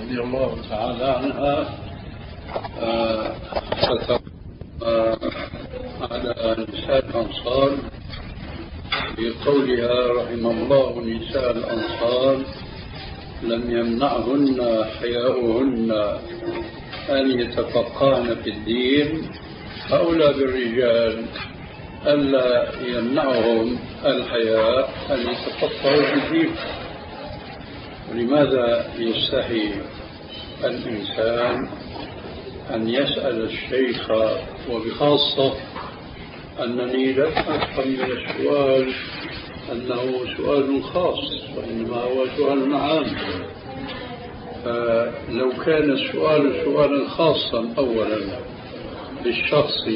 رضي الله تعالى عنها على نساء الأنصار بقولها رحم الله نساء الأنصار لم يمنعهن حياؤهن أن يتفقهن في الدين، أولى بالرجال ألا يمنعهم الحياء أن يتفقهوا في الدين. ولماذا يستحي الإنسان أن يسأل الشيخ، وبخاصة أنني لم أفهم من السؤال أنه سؤال خاص وإنما هو سؤال عام؟ فلو كان السؤال سؤالا خاصا أولا بالشخص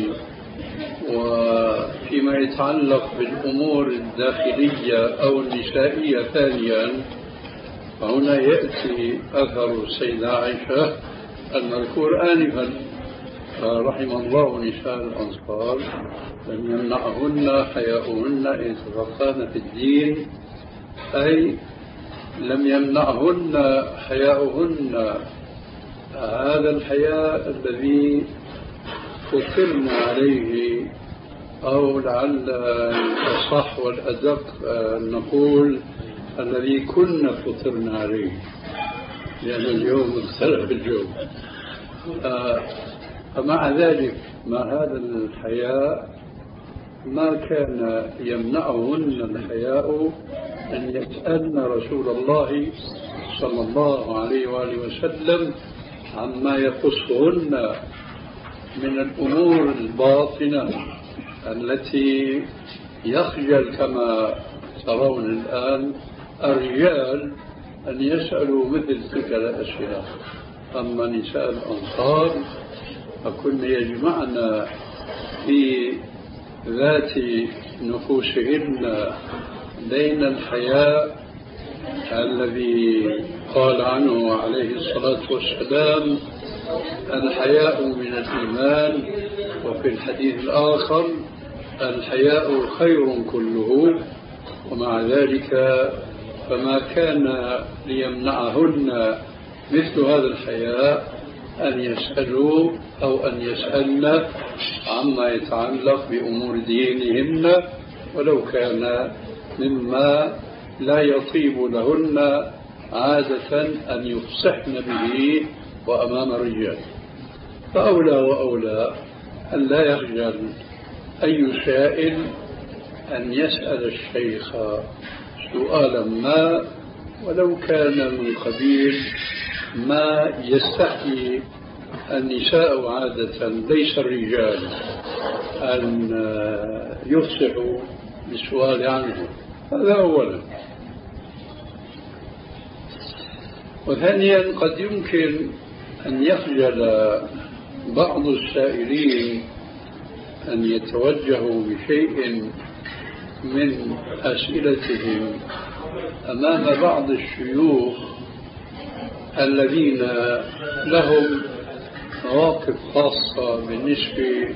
وفيما يتعلق بالأمور الداخلية أو النسائية ثانيا، فهنا يأتي أثر السيدة عائشة المذكور آنفا رحم الله نساء الأنصار لم يمنعهن حياؤهن أن يتفقهن في الدين، أي لم يمنعهن حياؤهن هذا الحياء الذي فطرنا عليه، أو لعل الأصح والأدق نقول الذي كنا فطرنا عليه، لأن اليوم اختلف الجو. فمع ذلك مع هذا الحياء ما كان يمنعهن الحياء أن يسألن رسول الله صلى الله عليه وآله وسلم عما يخصهن من الأمور الباطنة التي يخجل كما ترون الآن الرجال أن يسألوا مثل تلك الأسئلة. أما نساء الأنصار فكن يجمعن في ذات نفوسهن بين الحياء الذي قال عنه عليه الصلاة والسلام الحياء من الإيمان، وفي الحديث الآخر الحياء خير كله، ومع ذلك فما كان ليمنعهن مثل هذا الحياء أن يسألوا أو أن يسألن عما يتعلق بأمور دينهن، ولو كان مما لا يطيب لهن عادة أن يفصحن به وأمام الرجال. فأولى وأولى أن لا يخجل أي سائل أن يسأل الشيخ سؤالا ما، ولو كان من قبيل ما يستحي النساء عادة ليس الرجال أن يفصحوا بالسؤال عنه. هذا أولا. وثانيا قد يمكن أن يخجل بعض السائلين أن يتوجهوا بشيء من أسئلتهم أمام بعض الشيوخ الذين لهم مواقف خاصة بالنسبة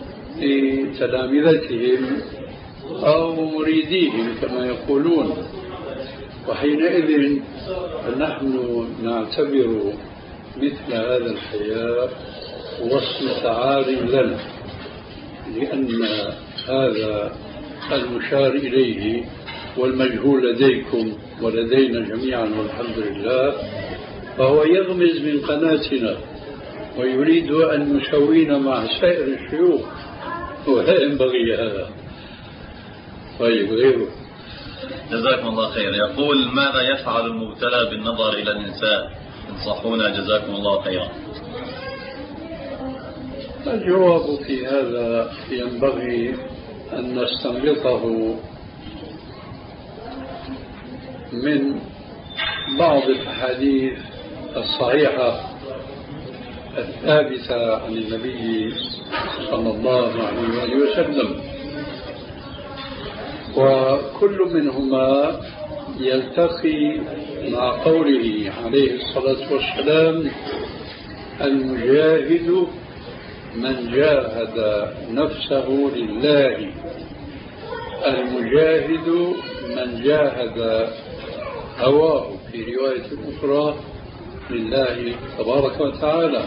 لتلامذتهم أو مريديهم كما يقولون، وحينئذ نحن نعتبر مثل هذا الحياء وصمة عار لنا، لأن هذا المشار إليه والمجهول لديكم ولدينا جميعا والحمد لله، فهو يغمز من قناتنا ويريد أن يسوينا مع سائر الشيوخ، ولا ينبغي هذا. طيب غيره. جزاكم الله خير. يقول ماذا يفعل المبتلى بالنظر إلى النساء؟ انصحونا جزاكم الله خيرا. الجواب في هذا ينبغي أن نستنبطه من بعض الأحاديث الصحيحة الثابتة عن النبي صلى الله عليه وسلم، وكل منهما يلتقي مع قوله عليه الصلاة والسلام المجاهد من جاهد نفسه لله، المجاهد من جاهد هواه، في رواية أخرى لله تبارك وتعالى.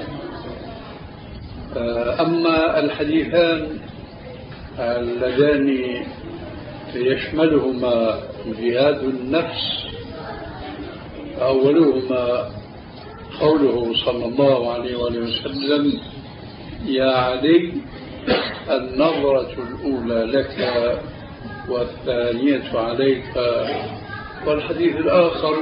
أما الحديثان اللذان يشملهما جهاد النفس، أولهما قوله صلى الله عليه وسلم: يا علي النظرة الأولى لك والثانية عليك. والحديث الآخر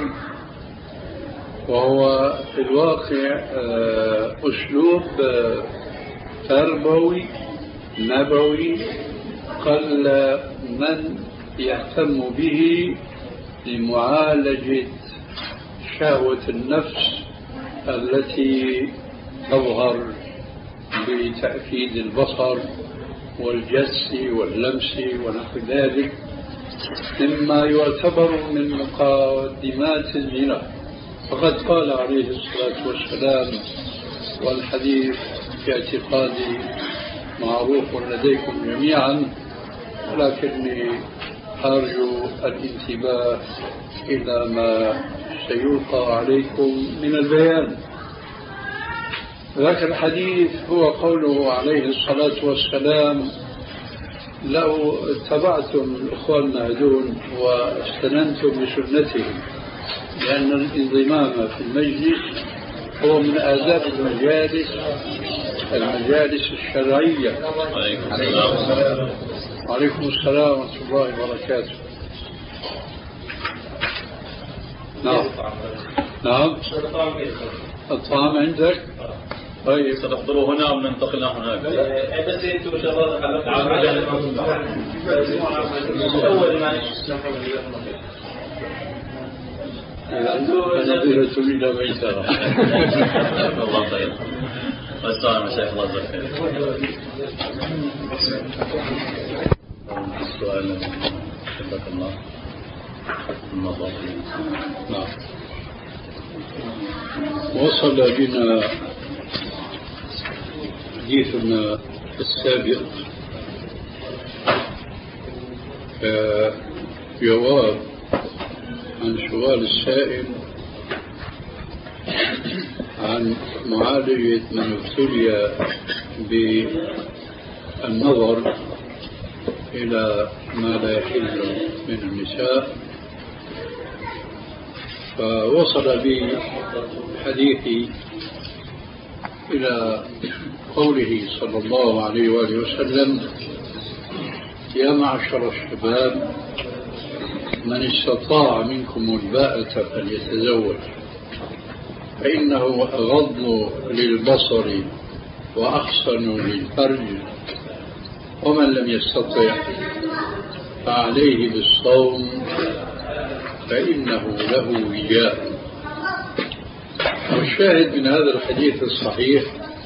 وهو في الواقع أسلوب تربوي نبوي قل من يهتم به لمعالجة شهوة النفس التي تظهر بتأكيد البصر والجس واللمس ونحو ذلك، مما يعتبر من مقدمات الزنا. فقد قال عليه الصلاة والسلام، والحديث في اعتقادي معروف لديكم جميعا، ولكني أرجو الانتباه إلى ما سيلقى عليكم من البيان. ذاك الحديث هو قوله عليه الصلاة والسلام: لو اتبعتم إخواننا هذول واستننتم بسنتهم، لأن الانضمام في المجلس هو من آداب المجالس الشرعية. وعليكم السلام ورحمة الله وبركاته. نعم الطعام عندك؟ طيب سنحضره هنا وننتقل هناك. بس انتم شغال على اول ما نظيرة إلى ميسرة. الله خير. والسلام يا شيخ، الله يجزاك خير. السؤال حفظك الله. نعم. وصل بنا حديثنا السابق جواب عن سؤال السائل عن معالجة من ابتلي بالنظر إلى ما لا يحل من النساء. فوصل بي حديثي إلى قوله صلى الله عليه وآله وسلم: يا معشر الشباب من استطاع منكم الباءة فليتزوج، فإنه أغض للبصر وأحسن للفرج، ومن لم يستطع فعليه بالصوم فإنه له وجاء. والشاهد من هذا الحديث الصحيح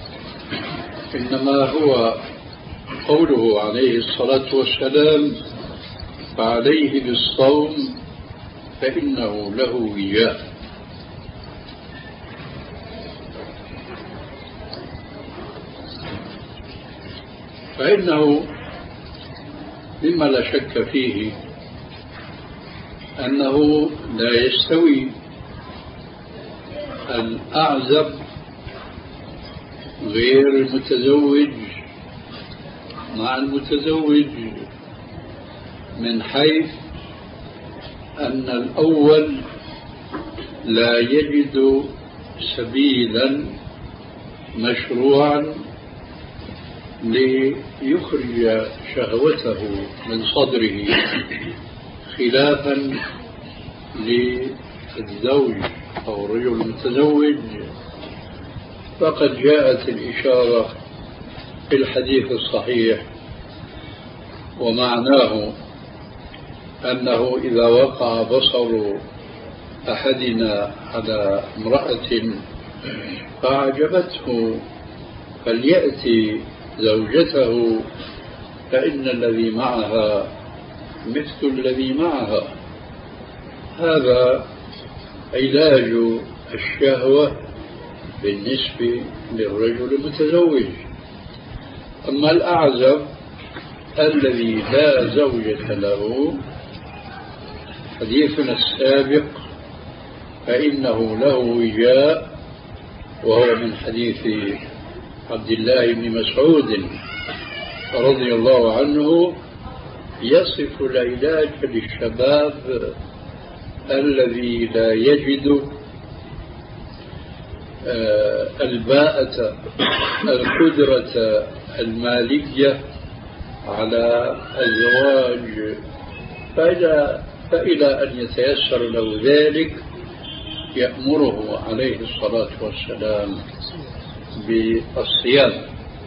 إنما هو قوله عليه الصلاة والسلام: فعليه بالصوم فإنه له وجاء. فإنه مما لا شك فيه أنه لا يستوي الأعزب غير المتزوج مع المتزوج، من حيث أن الأول لا يجد سبيلا مشروعا ليخرج شهوته من صدره، خلافا للزوج أو الرجل المتزوج. فقد جاءت الإشارة في الحديث الصحيح ومعناه أنه إذا وقع بصر أحدنا على امرأة فأعجبته فليأتي زوجته، فإن الذي معها مثل الذي معها. هذا علاج الشهوة بالنسبة للرجل المتزوج. أما الأعزب الذي لا زوجة له، حديثنا السابق فإنه له وجاء وهو من حديث عبد الله بن مسعود رضي الله عنه يصف العلاج للشباب الذي لا يجد الباءة القدرة المالية على الزواج، فإلى أن يتيسر له ذلك يأمره عليه الصلاة والسلام بالصيام.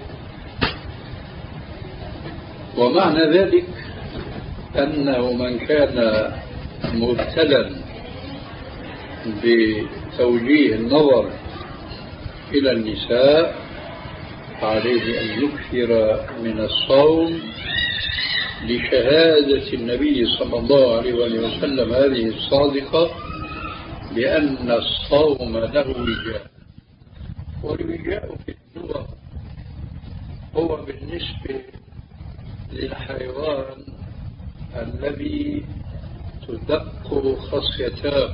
ومعنى ذلك أنه من كان مبتلا بتوجيه النظر إلى النساء عليه أن يكثر من الصوم لشهادة النبي صلى الله عليه وسلم هذه الصادقة بأن الصوم له وجاء، والوجاء في اللغة هو بالنسبة للحيوان الذي تدق خصيتاه،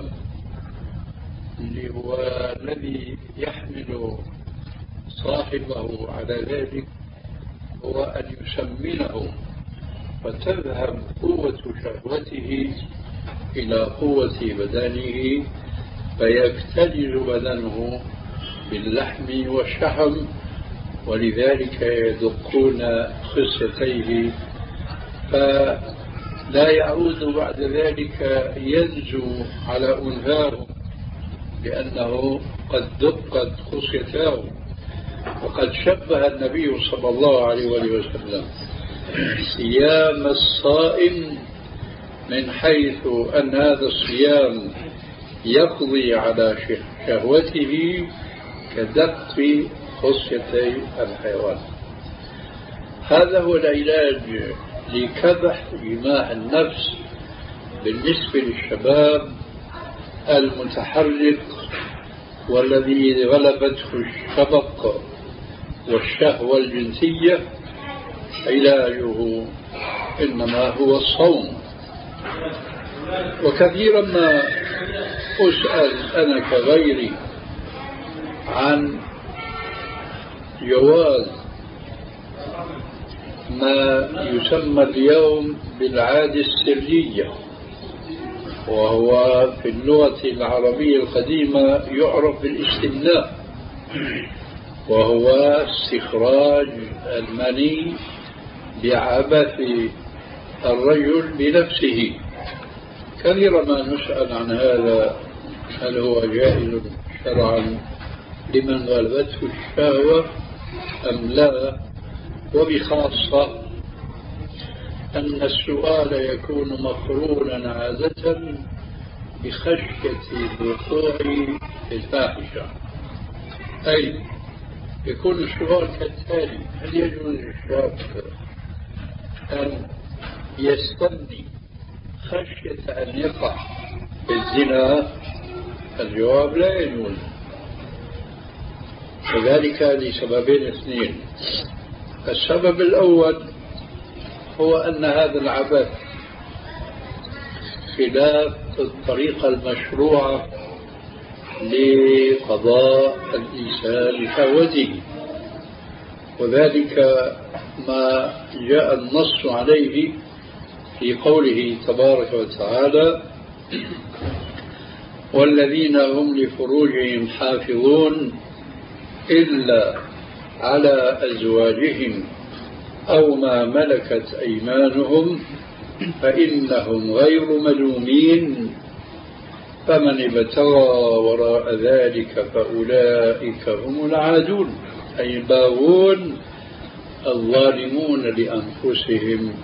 والذي يحمل صاحبه على ذلك هو أن يسمنه فتذهب قوة شهوته إلى قوة بدنه فيكتلج بدنه باللحم والشحم، ولذلك يدقون خصيتيه فلا يعود بعد ذلك ينزو على أنهاره لأنه قد دقت خصيتاه. وقد شبه النبي صلى الله عليه وسلم صيام الصائم من حيث أن هذا الصيام يقضي على شهوته كدق خصيتي الحيوان. هذا هو العلاج لكبح جماح النفس بالنسبة للشباب المتحرك والذي غلبته الشبق والشهوة الجنسية. علاجه إنما هو الصوم. وكثيرا ما أسأل أنا كغيري عن جواز ما يسمى اليوم بالعادة السرية، وهو في اللغة العربية القديمة يعرف بالاستمناء، وهو استخراج المني بعبث الرجل بنفسه. كثيرا ما نسأل عن هذا، هل هو جائز شرعا لمن غلبته الشهوة أم لا؟ وبخاصة أن السؤال يكون مقرونا عادة بخشية الوقوع في الفاحشة، أي يكون السؤال كالتالي: هل يجوز للشاب أن يستني خشية أن يقع في الزنا؟ الجواب: لا يجوز، وذلك لسببين اثنين. السبب الأول هو أن هذا العبث خلاف الطريقة المشروعة لقضاء الإنسان شهوته، وذلك ما جاء النص عليه في قوله تبارك وتعالى: والذين هم لفروجهم حافظون إلا على أزواجهم أو ما ملكت أيمانهم فإنهم غير ملومين فمن ابتغى وراء ذلك فأولئك هم العادون، أي الباغون الظالمون لأنفسهم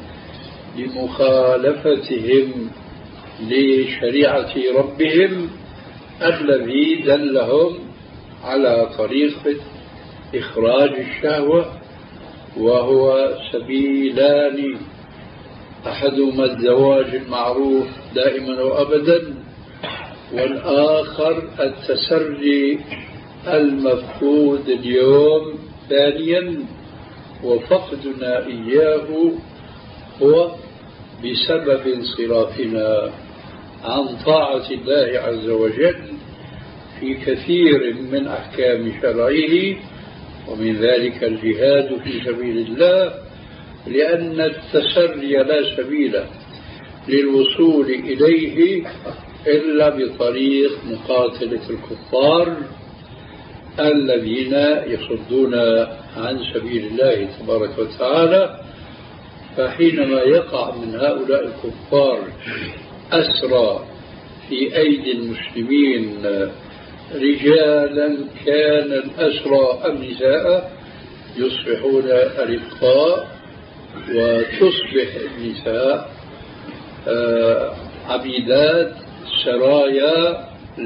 لمخالفتهم لشريعة ربهم الذي دلهم على طريقة إخراج الشهوة، وهو سبيلان: أحدهما الزواج المعروف دائما وأبدا، والآخر التسري المفقود اليوم. ثانيا، وفقدنا إياه هو بسبب انصرافنا عن طاعة الله عز وجل في كثير من أحكام شرعه، ومن ذلك الجهاد في سبيل الله، لأن التسري لا سبيل للوصول إليه إلا بطريق مقاتلة الكفار الذين يصدون عن سبيل الله تبارك وتعالى. فحينما يقع من هؤلاء الكفار أسرى في أيدي المسلمين رجالا كان الأسرى أم نساء، يصبحون أرقاء، وتصبح النساء عبيدات سرايا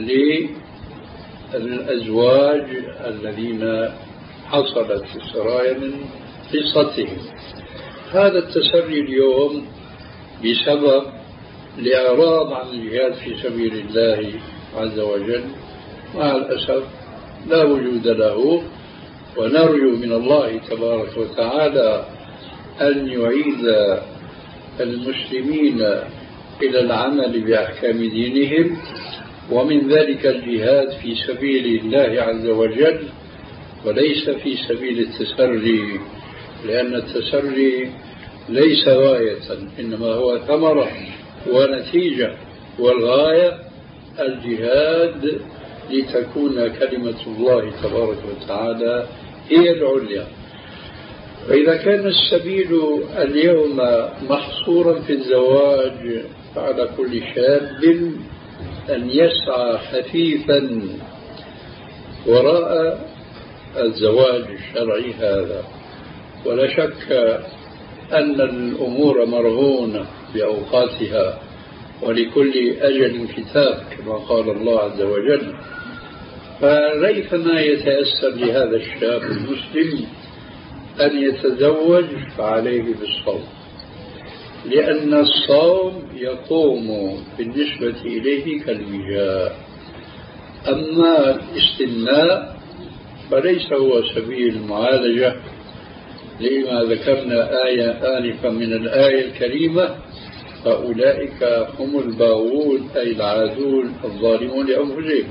للأزواج الذين حصلت السرايا من قصتهم. هذا التسري اليوم بسبب الإعراض عن الجهاد في سبيل الله عز وجل مع الأسف لا وجود له، ونرجو من الله تبارك وتعالى أن يعيد المسلمين إلى العمل بأحكام دينهم، ومن ذلك الجهاد في سبيل الله عز وجل وليس في سبيل التسري، لأن التسري ليس غاية إنما هو ثمرة ونتيجة، والغاية الجهاد لتكون كلمة الله تبارك وتعالى هي العليا. فإذا كان السبيل اليوم محصورا في الزواج، فعلى كل شاب أن يسعى حثيثا وراء الزواج الشرعي هذا. ولا شك أن الأمور مرهونة بأوقاتها، ولكل أجل كتاب كما قال الله عز وجل. فريثما يتيسر لهذا الشاب المسلم أن يتزوج فعليه بالصوم، لأن الصوم يقوم بالنسبة إليه كالوجاء. أما الاستمناء فليس هو سبيل المعالجة، لما ذكرنا آية آنفا من الآية الكريمة: فأولئك هم الباغون، أي العادون الظالمون لأنفسهم.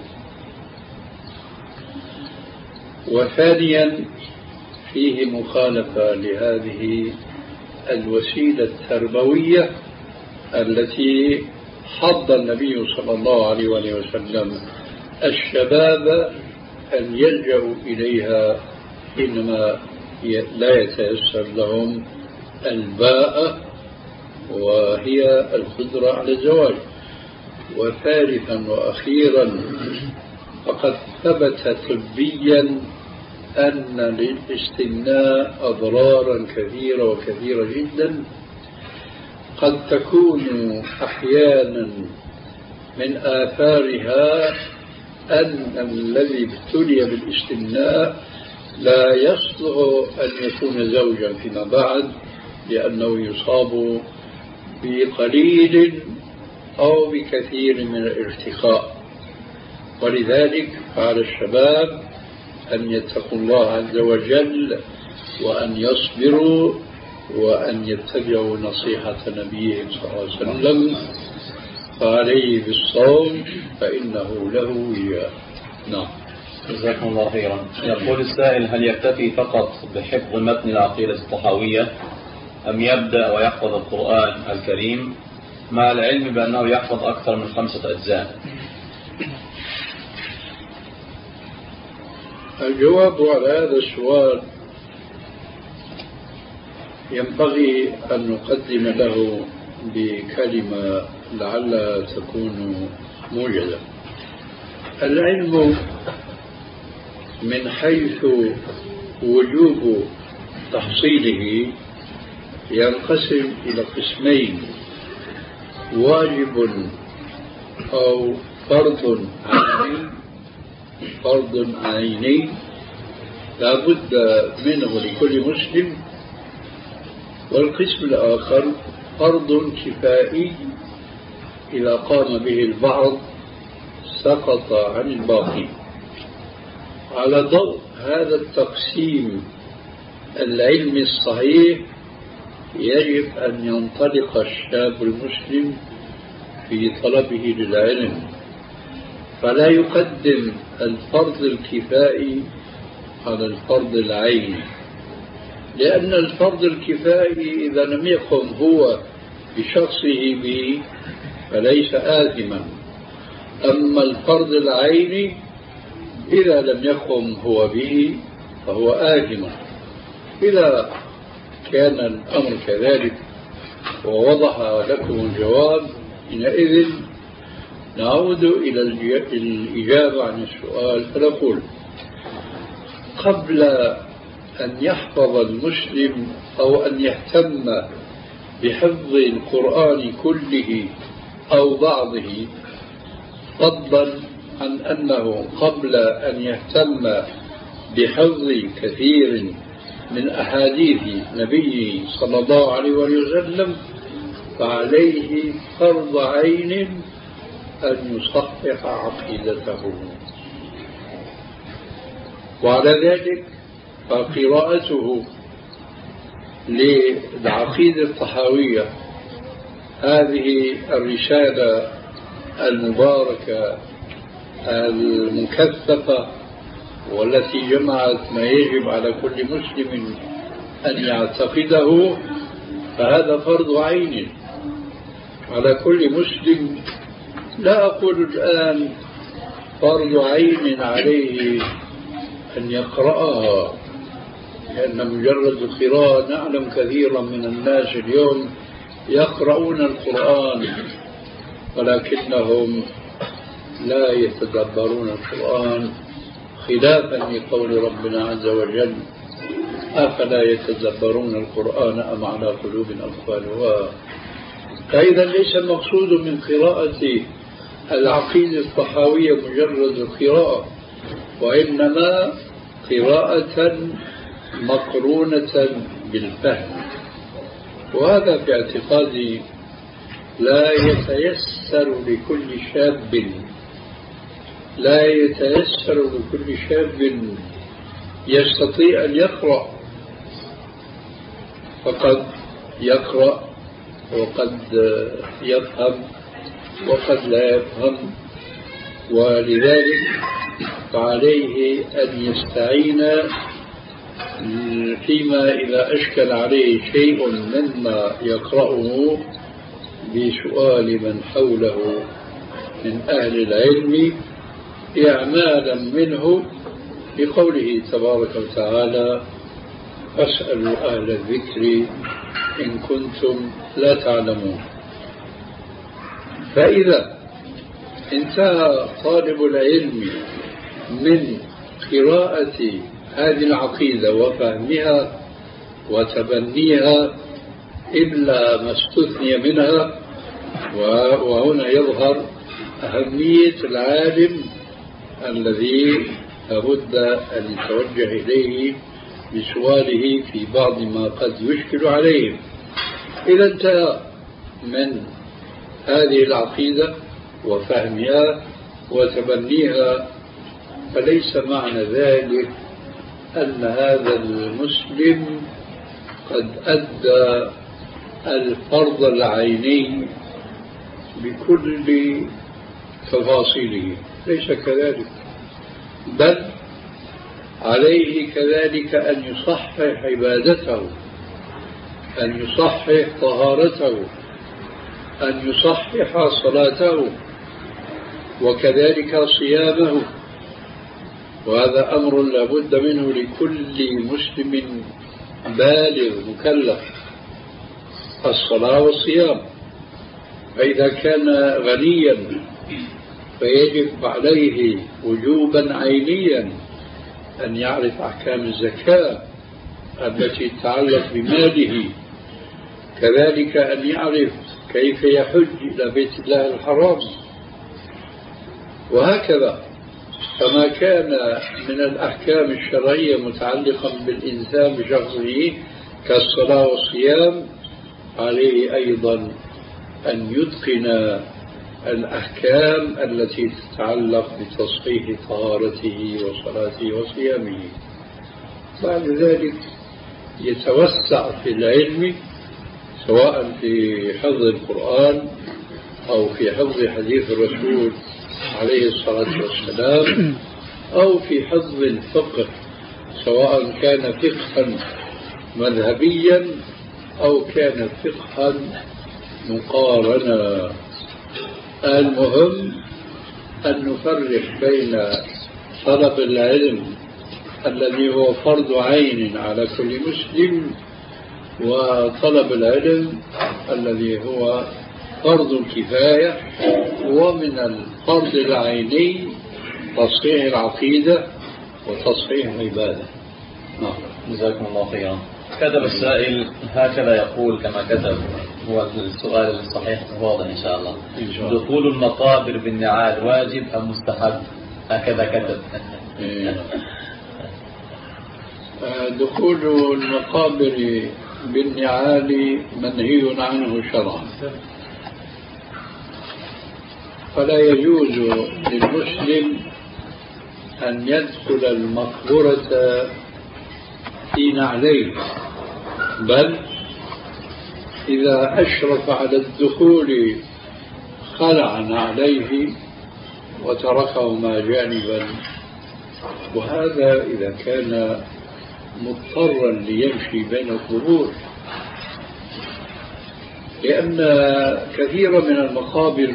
وثانيا فيه مخالفة لهذه الوسيلة التربوية التي حض النبي صلى الله عليه وسلم الشباب أن يلجأوا إليها حينما لا يتيسر لهم الباءة، وهي القدرة على الزواج. وثالثا وأخيرا فقد ثبت طبيا أن للاستمناء أضرارا كثيرة وكثيرة جدا، قد تكون أحيانا من آثارها أن الذي ابتلي بالاستمناء لا يصلح أن يكون زوجا فيما بعد، لأنه يصاب بقليل أو بكثير من الارتخاء. ولذلك على الشباب أن يتقوا الله عز وجل، وأن يصبروا، وأن يتبعوا نصيحة نبيهم صلى الله عليه وسلم، فعليه بالصوم فإنه له وجاء. نعم. جزاكم الله خيرا. يقول السائل: هل يكتفي فقط بحفظ متن العقيدة الطحاوية، أم يبدأ ويحفظ القرآن الكريم مع العلم بأنه يحفظ أكثر من 5 أجزاء؟ الجواب على هذا السؤال ينبغي أن نقدم له بكلمة لعلها تكون موجزة. العلم من حيث وجوب تحصيله ينقسم إلى قسمين: واجب أو فرض عيني لا بد منه لكل مسلم، والقسم الآخر فرض كفائي إذا قام به البعض سقط عن الباقي. على ضوء هذا التقسيم العلمي الصحيح يجب أن ينطلق الشاب المسلم في طلبه للعلم، فلا يقدم الفرض الكفائي على الفرض العيني، لأن الفرض الكفائي إذا لم يقم هو بشخصه به فليس آثما، أما الفرض العيني إذا لم يقم هو به فهو آثم. إذا كان الأمر كذلك ووضح لكم الجواب، حينئذ نعود إلى الإجابة عن السؤال، فنقول قبل أن يحفظ المسلم أو أن يهتم بحفظ القرآن كله أو بعضه، فضلا عن أنه قبل أن يهتم بحفظ كثير من أحاديث نبيه صلى الله عليه وسلم، فعليه فرض عين أن يصحح عقيدته. وعلى ذلك فقراءته للعقيدة الطحاوية، هذه الرسالة المباركة المكثفة والتي جمعت ما يجب على كل مسلم أن يعتقده، فهذا فرض عين على كل مسلم. لا أقول الآن فرض عين عليه أن يقرأها، لأن مجرد القراءة نعلم كثيرا من الناس اليوم يقرؤون القرآن ولكنهم لا يتدبرون القرآن، خلافا لقول ربنا عز وجل: أفلا يتدبرون القرآن أم على قلوب أقفالها. فإذا ليس المقصود من قراءة العقيدة الطحاوية مجرد القراءة، وإنما قراءة مقرونة بالفهم. وهذا في اعتقادي لا يتيسر لكل شاب يستطيع أن يقرأ، فقد يقرأ وقد يفهم وقد لا يفهم، ولذلك فعليه أن يستعين فيما إذا أشكل عليه شيء مما يقرأه بسؤال من حوله من أهل العلم إعمالا منه بقوله تبارك وتعالى: فاسألوا أهل الذكر إن كنتم لا تعلمون. فإذا انتهى طالب العلم من قراءة هذه العقيدة وفهمها وتبنيها إلا ما استثني منها، وهنا يظهر أهمية العالم الذي لابد أن يتوجه إليه بسؤاله في بعض ما قد يشكل عليهم. إذا انتهى من هذه العقيدة وفهمها وتبنيها، فليس معنى ذلك أن هذا المسلم قد أدى الفرض العيني بكل تفاصيله، ليس كذلك، بل عليه كذلك أن يصحح عبادته، أن يصحح طهارته، أن يصحح صلاته، وكذلك صيامه. وهذا أمر لابد منه لكل مسلم بالغ مكلف، الصلاة والصيام. فإذا كان غنيا فيجب عليه وجوبا عينيا أن يعرف أحكام الزكاة التي تتعلق بماله، كذلك أن يعرف كيف يحج إلى بيت الله الحرام، وهكذا. فما كان من الأحكام الشرعية متعلقا بالإنسان بشخصه كالصلاة والصيام، عليه أيضا أن يتقن الأحكام التي تتعلق بتصحيح طهارته وصلاته وصيامه. بعد ذلك يتوسع في العلم، سواء في حفظ القرآن أو في حفظ حديث الرسول عليه الصلاة والسلام، أو في حفظ الفقه، سواء كان فقها مذهبيا أو كان فقها مقارنا. المهم أن نفرق بين طلب العلم الذي هو فرض عين على كل مسلم وطلب العلم الذي هو فرض الكفاية، ومن الفرض العيني تصحيح العقيدة وتصحيح العبادة. جزاكم الله خيرا. كتب السائل هكذا يقول كما كتب، هو السؤال الصحيح واضح إن شاء الله. دخول المقابر بالنعال واجب أم مستحب؟ هكذا كتب. دخول المقابر بالنعال منهي عنه شرعا، فلا يجوز للمسلم أن يدخل المقبرة في نعليه، بل إذا أشرف على الدخول خلع نعليه وتركهما جانبا، وهذا إذا كان مضطرا ليمشي بين القبور، لأن كثيرا من المقابر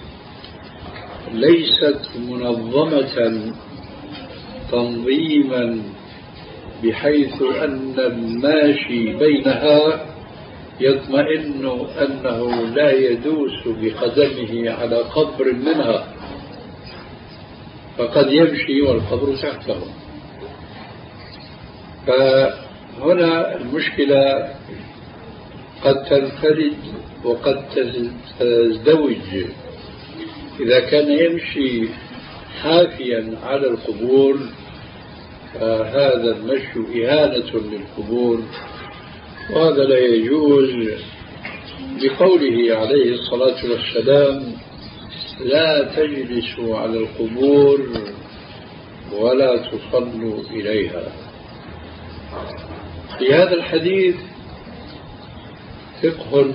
ليست منظمة تنظيما بحيث أن الماشي بينها يطمئن أنه لا يدوس بقدمه على قبر منها، فقد يمشي والقبر تحته. فهنا المشكلة قد تنفرد وقد تزدوج. إذا كان يمشي حافيا على القبور فهذا المشي إهانة للقبور، وهذا لا يجوز، بقوله عليه الصلاة والسلام: لا تجلسوا على القبور ولا تصلوا إليها. في هذا الحديث فقه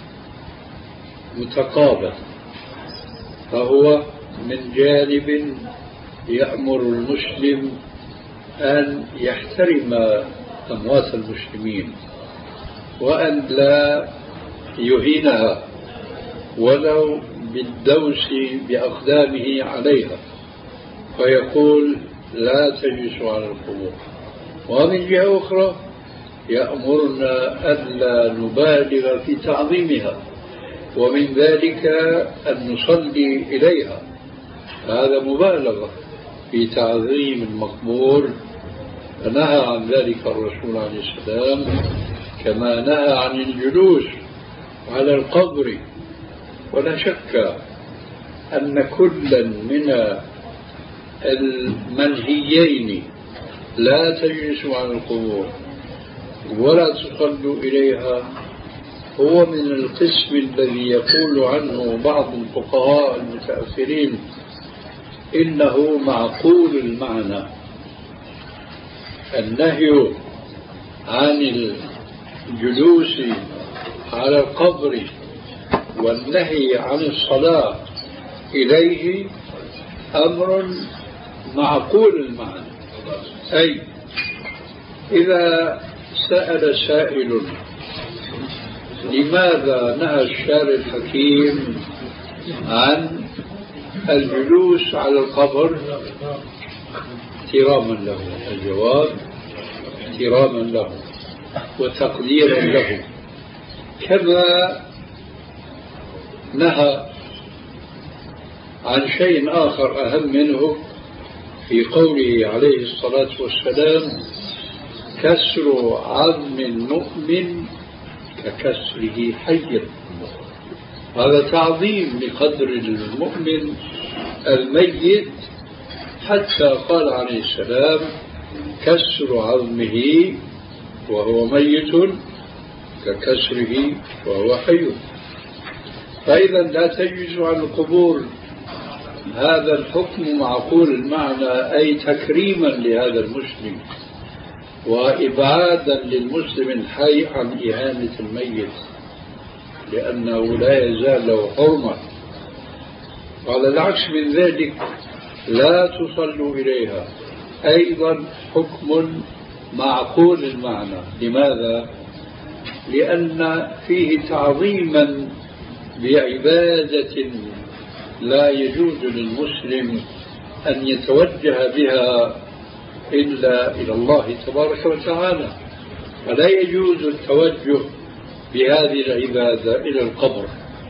متقابل، فهو من جانب يأمر المسلم أن يحترم أموات المسلمين وأن لا يهينها ولو بالدوس بأقدامه عليها، فيقول لا تجلسوا على القبور. ومن جهة أخرى يأمرنا ألا نبالغ في تعظيمها، ومن ذلك أن نصلي إليها، هذا مبالغة في تعظيم المقبور، فنهى عن ذلك الرسول عليه السلام، كما نهى عن الجلوس على القبر. ولا شك أن كلا من المنهيين، لا تجلسوا على القبور ولا تصلوا إليها، هو من القسم الذي يقول عنه بعض الفقهاء المتأخرين إنه معقول المعنى. النهي عن الجلوس على القبر والنهي عن الصلاة إليه أمر معقول المعنى. أي إذا سأل سائل لماذا نهى الشارع الحكيم عن الجلوس على القبر، احتراما له، الجواب احتراما له وتقديرا له، كما نهى عن شيء آخر أهم منه في قوله عليه الصلاة والسلام: كسر عظم المؤمن ككسره حيا. هذا تعظيم لقدر المؤمن الميت، حتى قال عليه السلام: كسر عظمه وهو ميت ككسره وهو حي. فإذا لا تجلس على القبور، هذا الحكم معقول المعنى، أي تكريما لهذا المسلم وإبعادا للمسلم الحي عن إهانة الميت، لأنه لا يزال له حرمة. وعلى العكس من ذلك لا تصلوا إليها أيضا حكم معقول المعنى. لماذا؟ لأن فيه تعظيما بعبادة لا يجوز للمسلم أن يتوجه بها إلا إلى الله تبارك وتعالى، فلا يجوز التوجه بهذه العبادة إلى القبر.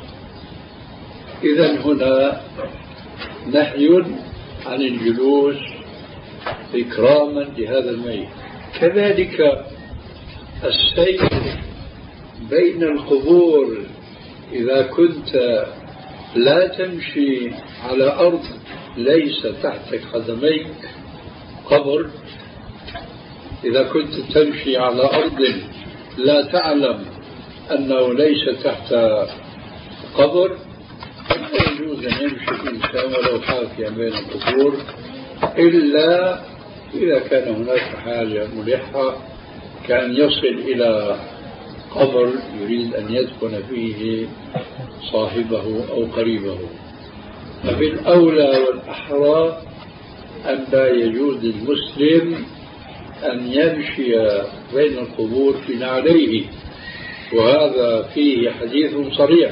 إذن هنا نهي عن الجلوس إكراما لهذا الميت. كذلك السير بين القبور، إذا كنت لا تمشي على أرض ليس تحت قدميك قبر، إذا كنت تمشي على أرض لا تعلم أنه ليس تحت قبر، لا يجوز أن يمشي الإنسان ولو حافيا بين القبور، إلا إذا كان هناك حاجة ملحة كأن يصل إلى قبر يريد أن يدفن فيه صاحبه أو قريبه. فبالأولى والأحرى أن لا يجوز للمسلم أن يمشي بين القبور في نعليه، وهذا فيه حديث صريح.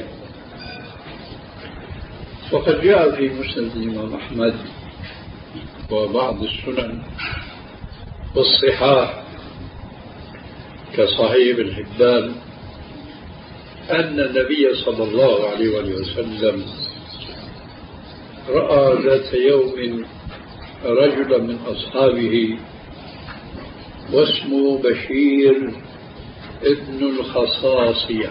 وقد جاء في مسند الإمام أحمد وبعض السنن والصحاح كصحيح ابن حبان أن النبي صلى الله عليه وسلم رأى ذات يوم رجلا من أصحابه واسمه بشير ابن الخصاصية،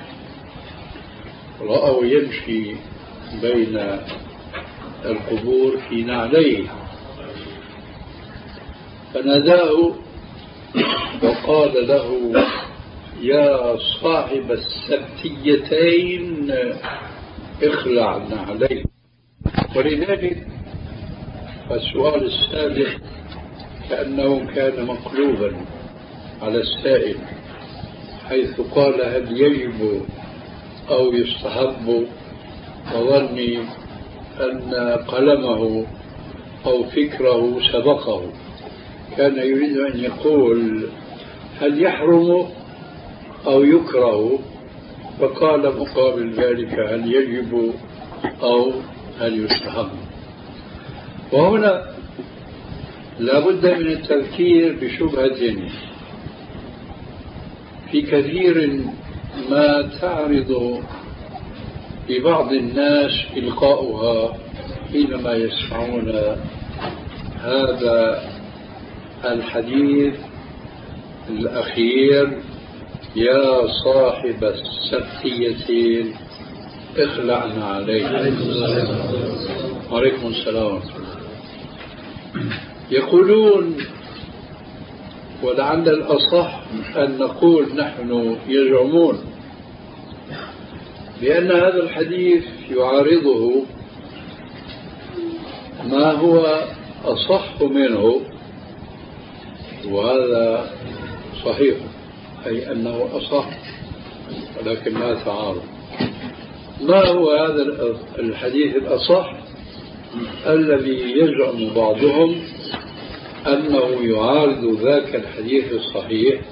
رأوا يمشي بين القبور في نعليه، فناداه وقال له: يا صاحب السبتيتين اخلع نعليك. ولذلك السؤال السابق كأنه كان مقلوبا على السائل، حيث قال: هل يجب أو يستحب؟ وظني أن قلمه أو فكره سبقه، كان يريد أن يقول هل يحرم أو يكره، فقال مقابل ذلك هل يجب أو هل يستحب. وهنا لا بد من التذكير بشبهة في كثير ما تعرض لبعض الناس إلقاؤها حينما يسمعون هذا الحديث الأخير: يا صاحب السبتيتين اخلعنا عليك. عليكم السلام. يقولون، ولعل الأصح أن نقول نحن، يزعمون بأن هذا الحديث يعارضه ما هو أصح منه، وهذا صحيح، أي أنه أصح ولكن لا تعارض. ما هو هذا الحديث الأصح الذي يزعم بعضهم أنه يعارض ذاك الحديث الصحيح؟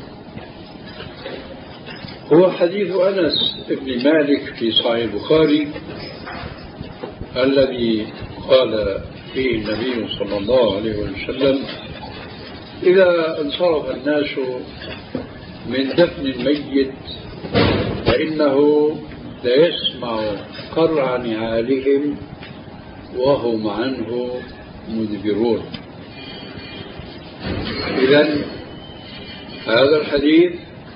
هو حديث أنس بن مالك في صحيح البخاري الذي قال فيه النبي صلى الله عليه وسلم: إذا انصرف الناس من دفن الميت فإنه ليسمع قرع نعالهم وهم عنه مدبرون. إذن هذا الحديث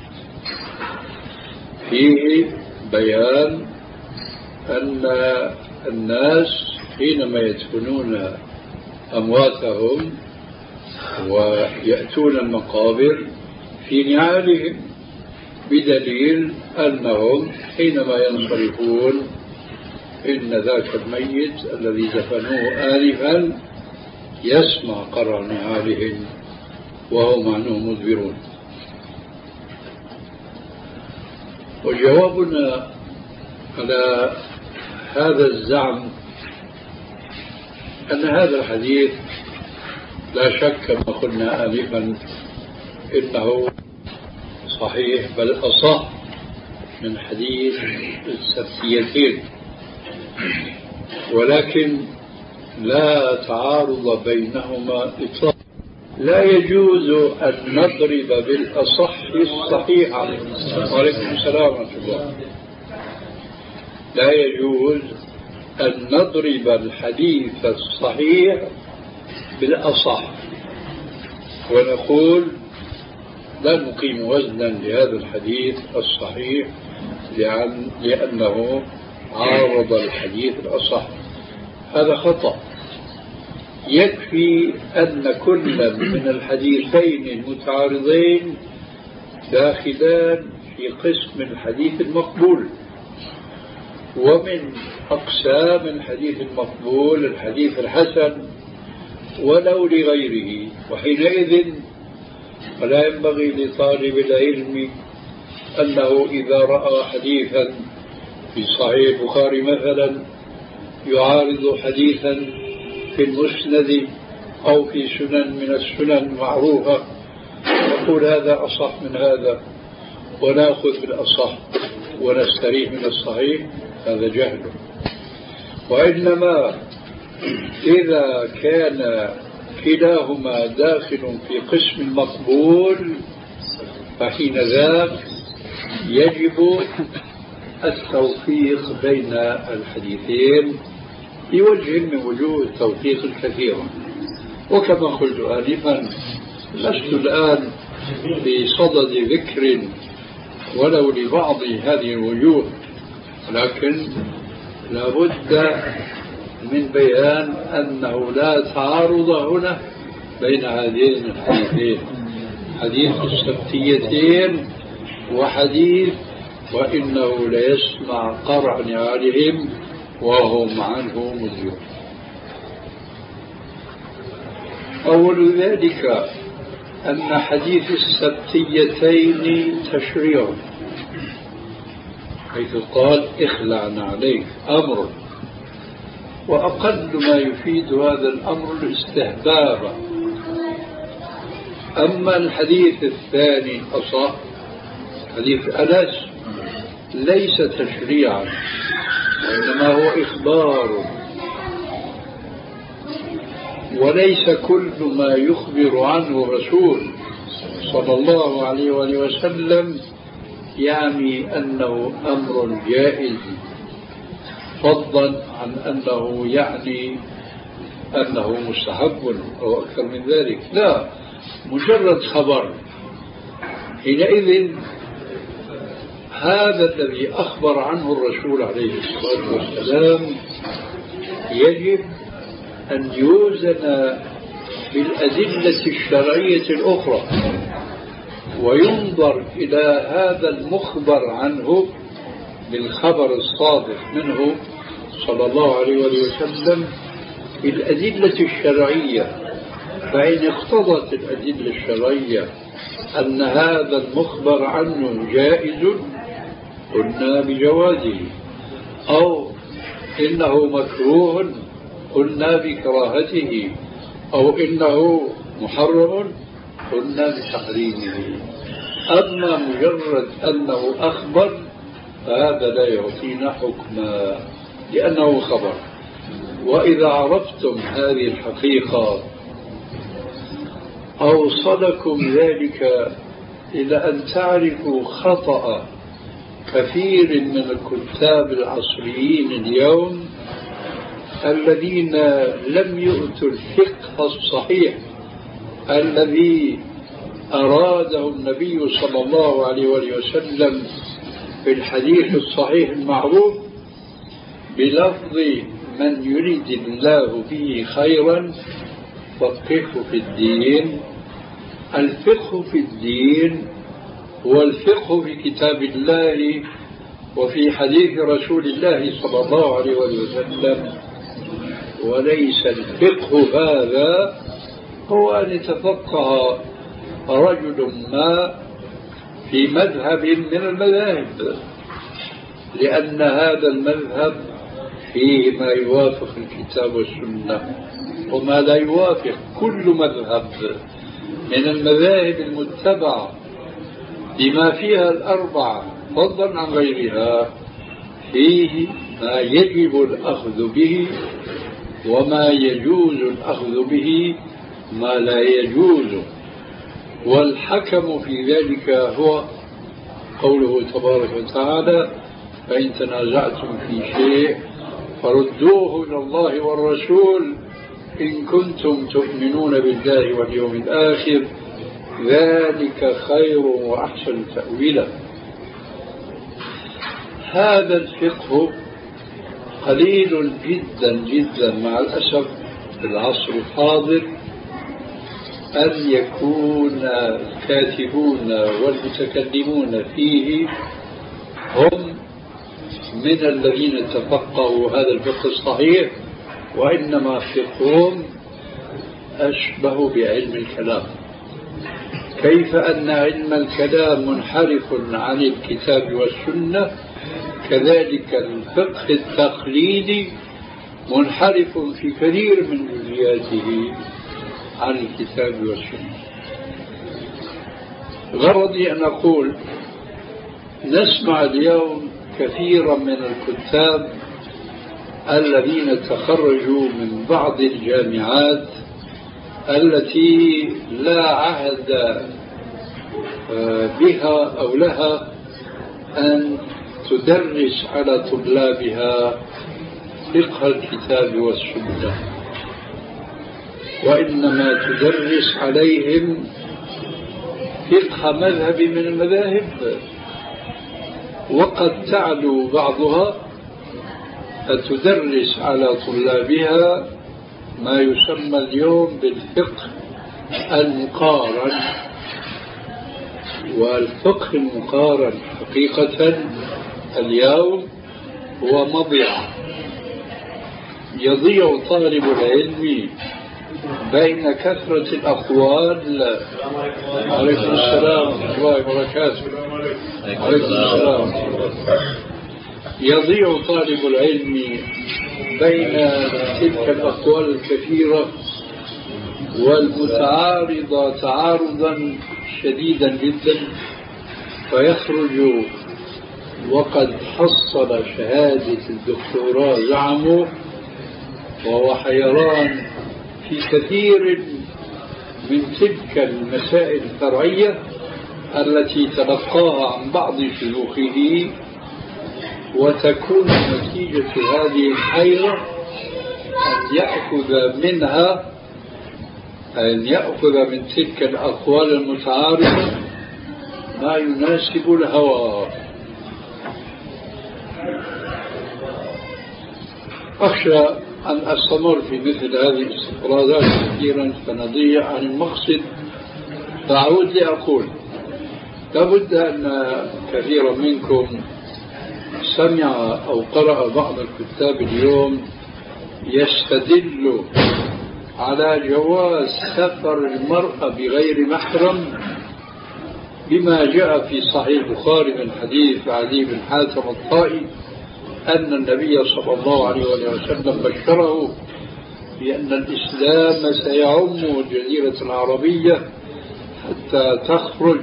فيه بيان أن الناس حينما يدفنون أمواتهم ويأتون المقابر في نعالهم، بدليل أنهم حينما ينصرفون إن ذاك الميت الذي دفنوه آنفا يسمع قرع نعالهم وهم عنه مدبرون. وجوابنا على هذا الزعم أن هذا الحديث لا شك كما قلنا آنفا إنه صحيح، بل أصح من حديث السبتيتين، ولكن لا تعارض بينهما إطلاقا. لا يجوز أن نضرب بالأصح الصحيح. وعليكم السلام ورحمة الله. لا يجوز أن نضرب الحديث الصحيح بالأصح ونقول لا نقيم وزنا لهذا الحديث الصحيح لأنه عارض الحديث الأصح. هذا خطأ. يكفي أن كل من الحديثين المتعارضين داخلان في قسم الحديث المقبول، ومن أقسام الحديث المقبول الحديث الحسن ولو لغيره. وحينئذ فلا ينبغي لطالب العلم أنه إذا رأى حديثا في صحيح البخاري مثلا يعارض حديثا في المسند أو في سنن من السنن المعروفة يقول هذا أصح من هذا ونأخذ بالأصح ونستريح من الصحيح. هذا جهل. وإنما إذا كان كلاهما داخل في قسم المقبول فحين ذاك يجب التوفيق بين الحديثين بوجه من وجوه التوفيق الكثيرة. وكما قلت آنفا لست الآن بصدد ذكر ولو لبعض هذه الوجوه، لكن لابد من بيان أنه لا تعارض هنا بين هذين الحديثين، حديث السبتيتين وحديث وإنه ليسمع قرع نعالهم وهم عنه مذيعون. أول ذلك أن حديث السبتيتين تشريع، حيث قال اخلعنا عليك أمر، وأقل ما يفيد هذا الأمر الاستهباب. أما الحديث الثاني أصح حديث أنس ليس تشريعا وإنما هو إخبار، وليس كل ما يخبر عنه الرسول صلى الله عليه وآله وسلم يعني أنه أمر جائز، فضلا عن أنه يعني أنه مستحب أو أكثر من ذلك. لا، مجرد خبر. حينئذ هذا الذي أخبر عنه الرسول عليه الصلاة والسلام يجب أن يوزن بالأدلة الشرعية الأخرى، وينظر إلى هذا المخبر عنه بالخبر الصادق منه صلى الله عليه وسلم بالأدلة الشرعية. فإن اقتضت الأدلة الشرعية أن هذا المخبر عنه جائز قلنا بجوازه، أو إنه مكروه قلنا بكراهته، أو إنه محرم قلنا بتحريمه. أما مجرد أنه أخبر فهذا لا يعطينا حكما لأنه خبر. وإذا عرفتم هذه الحقيقة أوصلكم ذلك إلى أن تعرفوا خطأ كثير من الكتاب العصريين اليوم الذين لم يؤتوا الفقه الصحيح الذي أراده النبي صلى الله عليه وسلم في الحديث الصحيح المعروف بلفظ من يريد الله به خيرا فقهه في الدين. الفقه في الدين هو الفقه في كتاب الله وفي حديث رسول الله صلى الله عليه وسلم، وليس الفقه هذا هو أن يتفقه رجل ما في مذهب من المذاهب، لأن هذا المذهب فيه ما يوافق الكتاب والسنة وما لا يوافق. كل مذهب من المذاهب المتبعة بما فيها الأربعة فضلا عن غيرها فيه ما يجب الأخذ به وما يجوز الأخذ به ما لا يجوز، والحكم في ذلك هو قوله تبارك وتعالى: فإن تنازعتم في شيء فردوه إلى الله والرسول إن كنتم تؤمنون بالله واليوم الآخر ذلك خير وأحسن تأويلا. هذا الفقه قليل جدا جدا مع الأسف في العصر الحاضر أن يكون الكاتبون والمتكلمون فيه هم من الذين تفقهوا هذا الفقه الصحيح، وإنما فقههم أشبه بعلم الكلام. كيف أن علم الكلام منحرف عن الكتاب والسنة، كذلك الفقه التقليدي منحرف في كثير من جزئياته عن الكتاب والسنة. غرضي أن أقول نسمع اليوم كثيرا من الكتاب الذين تخرجوا من بعض الجامعات التي لا عهد بها أو لها أن تدرس على طلابها فقه الكتاب والسنة، وإنما تدرس عليهم فقه مذهب من المذاهب، وقد تعلو بعضها فتدرس على طلابها ما يسمى اليوم بالفقه المقارن. والفقه المقارن حقيقة اليوم هو مضيعة، يضيع طالب العلم بين كثرة الأقوال. عليكم السلام ورحمة الله وبركاته. عليكم السلام. يضيع طالب العلم بين تلك الأقوال الكثيرة والمتعارضة تعارضا شديدا جدا، فيخرج وقد حصل شهادة الدكتوراه زعمه وهو حيران في كثير من تلك المسائل الفرعية التي تلقاها عن بعض شيوخه، وتكون نتيجة هذه الحيرة أن يأخذ من تلك الأقوال المتعارضة ما يناسب الهوى. أخشى أن أستمر في مثل هذه الاستطرادات كثيرا فنضيع عن المقصد، فأعود لأقول لابد أن كثيرا منكم سمع أو قرأ بعض الكتاب اليوم يستدل على جواز سفر المرأة بغير محرم بما جاء في صحيح البخاري من حديث عدي بن حاتم الطائي أن النبي صلى الله عليه وسلم بشره بأن الإسلام سيعم الجزيرة العربية حتى تخرج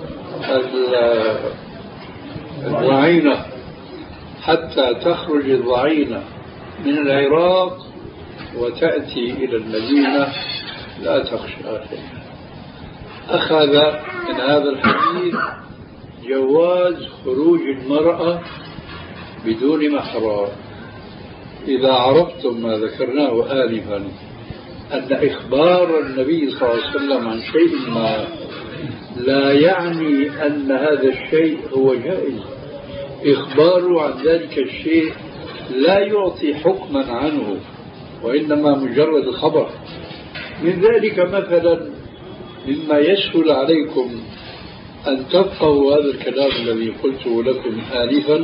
الضعينة من العراق وتأتي إلى المدينة لا تخشى شيئا. أخذ من هذا الحديث جواز خروج المرأة بدون محرم. إذا عرفتم ما ذكرناه آنفا أن إخبار النبي صلى الله عليه وسلم عن شيء ما لا يعني أن هذا الشيء هو جائز. إخباره عن ذلك الشيء لا يعطي حكما عنه، وإنما مجرد خبر. من ذلك مثلا مما يسهل عليكم أن تفقهوا هذا الكلام الذي قلته لكم آنفا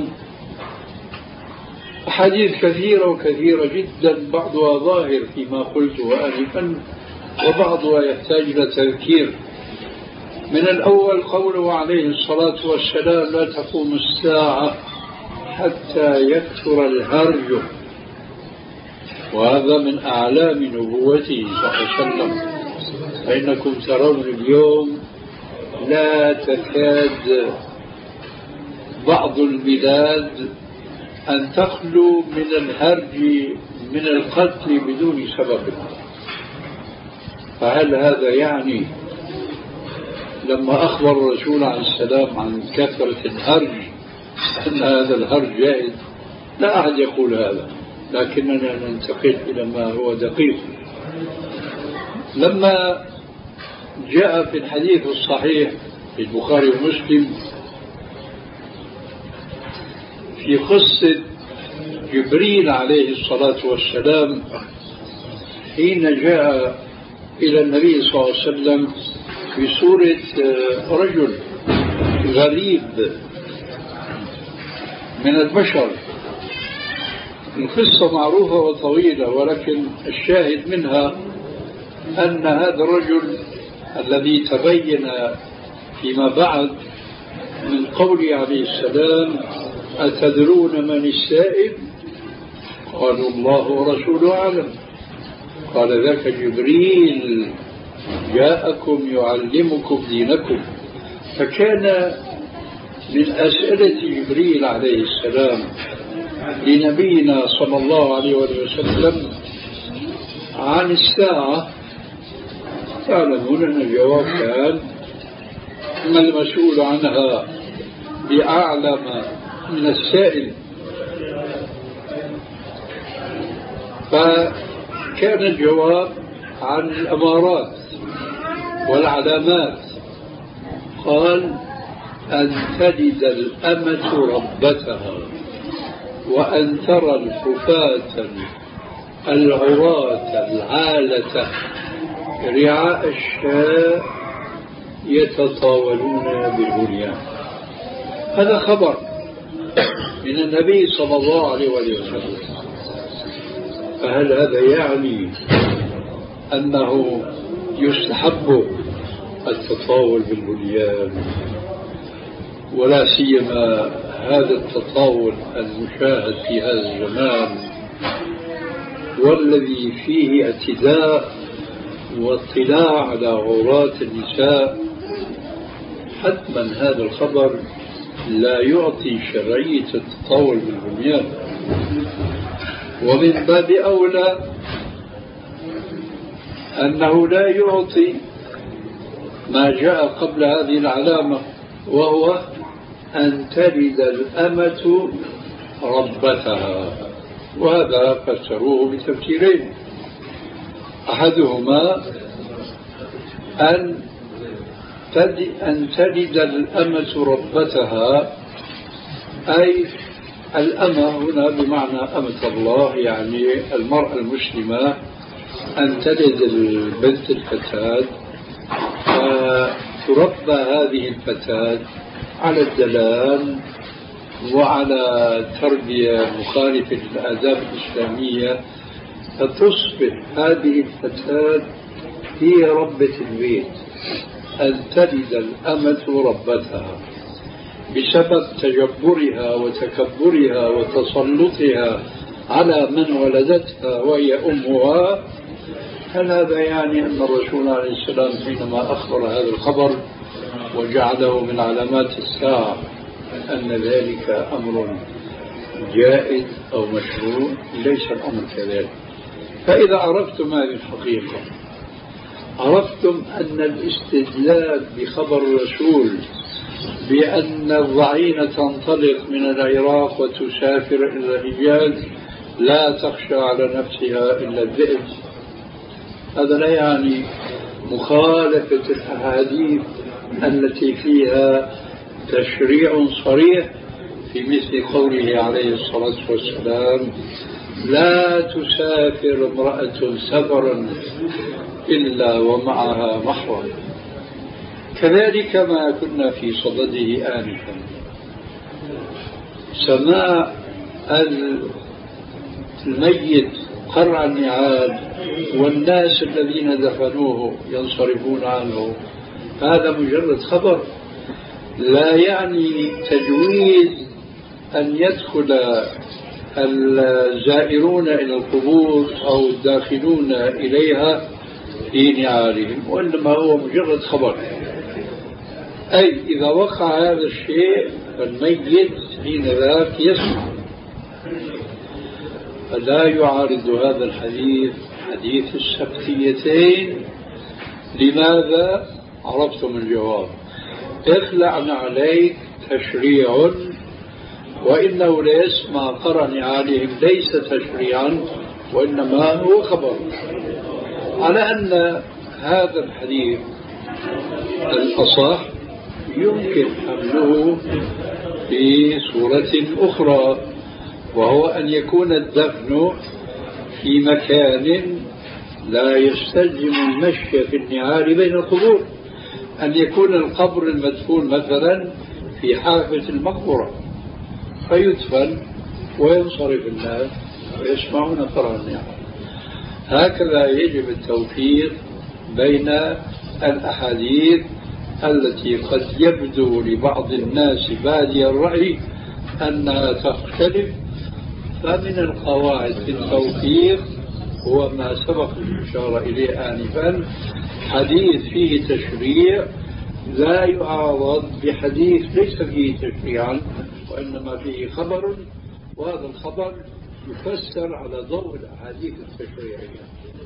أحاديث كثيرة جدا، بعضها ظاهر فيما قلته آنفا وبعضها يحتاج إلى تذكير. من الأول قوله عليه الصلاة والسلام: لا تقوم الساعة حتى يكثر الهرج وهذا من أعلام نبوته صلى الله عليه وسلم. فإنكم ترون اليوم لا تكاد بعض البلاد أن تخلو من الهرج من القتل بدون سبب. فهل هذا يعني لما أخبر الرسول عليه السلام عن كثرة الهرج أن هذا الهرج جائز؟ لا أحد يقول هذا، لكننا ننتقل إلى ما هو دقيق. لما جاء في الحديث الصحيح في البخاري ومسلم في قصة جبريل عليه الصلاة والسلام حين جاء إلى النبي صلى الله عليه وسلم بصورة رجل غريب من البشر. القصة معروفة وطويلة، ولكن الشاهد منها أن هذا الرجل الذي تبين فيما بعد من قوله عليه السلام أتدرون من السائل؟ قالوا الله ورسوله أعلم. قال ذاك جبريل جاءكم يعلمكم دينكم. فكان من أسئلة جبريل عليه السلام لنبينا صلى الله عليه وسلم عن الساعة، تعلمون أن الجواب كان ما المسؤول عنها بأعلم من السائل. فكان الجواب عن الأمارات والعلامات. قال أن تجد الأمة ربتها وأن ترى الحفاة العراة العالة رعاء الشاء يتطاولون بالبنيان. هذا خبر من النبي صلى الله عليه وسلم. فهل هذا يعني أنه يستحب التطاول بالبنيان؟ ولا سيما هذا التطاول المشاهد في هذا الزمان والذي فيه اعتداء واطلاع على عورات النساء. حتما هذا الخبر لا يعطي شرعية التطاول بالبنيان. ومن باب أولى أنه لا يعطي ما جاء قبل هذه العلامة، وهو أن تلد الأمة ربتها. وهذا فسروه بتفسيرين. أحدهما أن تلد الأمة ربتها، أي الأمة هنا بمعنى أمة الله، يعني المرأة المسلمة أن تلد البنت الفتاة فتربى هذه الفتاة على الدلال وعلى تربية مخالفة للآداب الإسلامية، فتصبح هذه الفتاة هي ربة البيت. أن تلد الأمة ربتها بسبب تجبرها وتكبرها وتسلطها على من ولدتها وهي أمها. هل هذا يعني أن الرسول عليه السلام حينما أخبر هذا الخبر وجعله من علامات الساعة أن ذلك أمر جائز أو مشروع؟ ليس الأمر كذلك. فإذا عرفتم هذه الحقيقة، عرفتم أن الاستدلال بخبر الرسول بأن الضعينة تنطلق من العراق وتسافر إلى الحجاز لا تخشى على نفسها إلا الذئب، هذا لا يعني مخالفة الأحاديث التي فيها تشريع صريح في مثل قوله عليه الصلاة والسلام لا تسافر امرأة سفرا إلا ومعها محرم. كذلك ما كنا في صدده آنفا، سماع الميت قرع النعال والناس الذين دفنوه ينصرفون عنه، هذا مجرد خبر لا يعني تجويز أن يدخل الزائرون إلى القبور أو الداخلون إليها في نعالهم، وإنما هو مجرد خبر. أي إذا وقع هذا الشيء فالميت حين ذاك يسمع، فلا يعارض هذا الحديث حديث السبتيتين. لماذا؟ عرفتم الجواب. اخلع عليك تشريع، وإنه لا يسمع قرع نعالهم ليس تشريعا وإنما هو خبر. على أن هذا الحديث الأصح يمكن حمله في صورة أخرى، وهو أن يكون الدفن في مكان لا يستلزم المشي في النعال بين القبور، أن يكون القبر المدفون مثلا في حافة المقبرة فيدفن وينصرف الناس ويسمعون قرع النعال. هكذا يجب التوفيق بين الأحاديث التي قد يبدو لبعض الناس بادي الرأي أنها تختلف. فمن القواعد في التوفيق هو ما سبق الإشارة إليه آنفا، حديث فيه تشريع لا يعارض بحديث ليس فيه تشريعا وإنما فيه خبر، وهذا الخبر يفسر على ضوء الأحاديث التشريعية.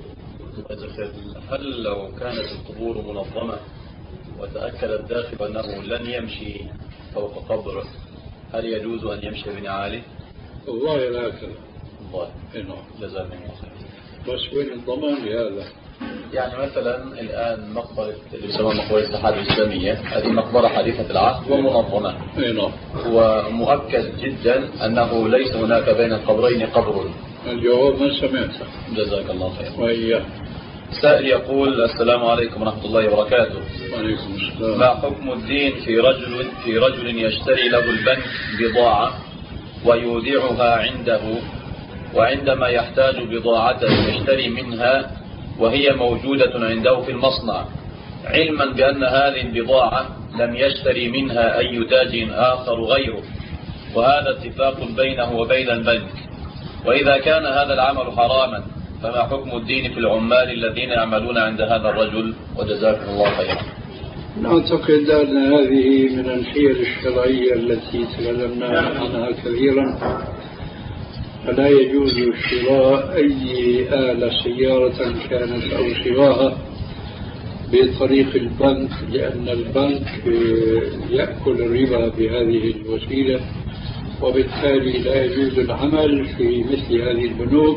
هل لو كانت القبور منظمة وتأكد الداخل أنه لن يمشي فوق قبر، هل يجوز أن يمشي بنعاله؟ والله لا كذا. الله إنه جزاكم الله خير. بس وين الضمان لهذا؟ يعني مثلا الآن مقبرة اللي يسمى مقبرة الاتحاد الإسلامية، هذه مقبرة حديثة العهد ومنظمة، ومؤكد جدا أنه ليس هناك بين القبرين قبر. الجواب ما سمعته. جزاك الله خير. وإياه. سائل يقول: السلام عليكم ورحمة الله وبركاته. وعليكم السلام. ما حكم الدين في رجل يشتري له البنك بضاعة ويودعها عنده، وعندما يحتاج بضاعته يشتري منها وهي موجودة عنده في المصنع، علما بأن هذه البضاعة لم يشتري منها أي تاجر آخر غيره، وهذا اتفاق بينه وبين البنك، وإذا كان هذا العمل حراما فما حكم الدين في العمال الذين يعملون عند هذا الرجل؟ وجزاكم الله خيرا. نعتقد أن هذه من الحيل الشرعية التي تكلمنا عنها كثيرا. فلا يجوز شراء أي آلة سيارة كانت أو سواها بطريق البنك، لأن البنك يأكل الربا بهذه الوسيلة، وبالتالي لا يجوز العمل في مثل هذه البنوك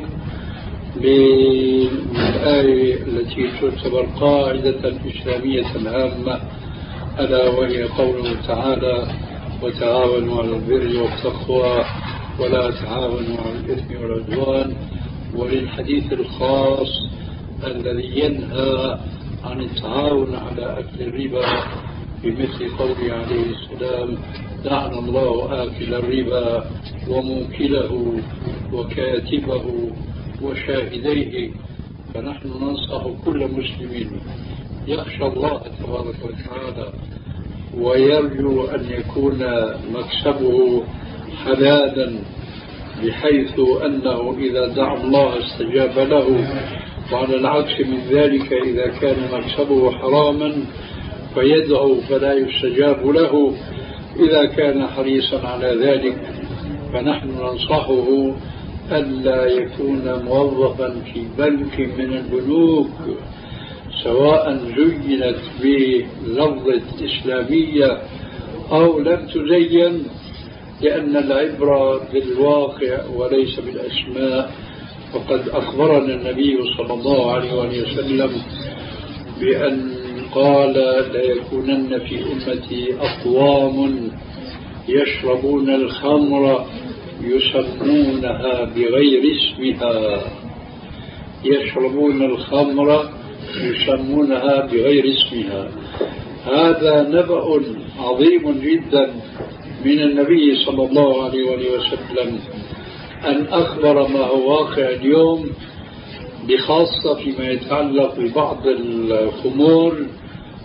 بالآية التي تعتبر قاعدة إسلامية هامة، ألا وهي قوله تعالى: وتعاونوا على البر والتقوى ولا تعاونوا على الإثم والعدوان، وللحديث الخاص الذي ينهى عن التعاون على أكل الربا بمثل قوله عليه السلام: لعن الله آكل الربا وموكله وكاتبه وشاهديه. فنحن ننصح كل مسلم يخشى الله تبارك وتعالى ويرجو أن يكون مكسبه حلالا، بحيث أنه إذا دعا الله استجاب له، وعلى العكس من ذلك إذا كان مكسبه حراما فيدعو فلا يستجاب له إذا كان حريصا على ذلك. فنحن ننصحه ألا يكون موظفا في بنك من البنوك سواء زينت بلفظة إسلامية أو لم تزين، لأن العبرة بالواقع وليس بالأسماء. وقد أخبرنا النبي صلى الله عليه وسلم بأن قال: لا يكونن في أمتي أقوام يشربون الخمر يسمونها بغير اسمها. يشربون الخمر يسمونها بغير اسمها. هذا نبأ عظيم جدا من النبي صلى الله عليه وسلم، أن أخبر ما هو واقع اليوم، بخاصة فيما يتعلق ببعض الخمور،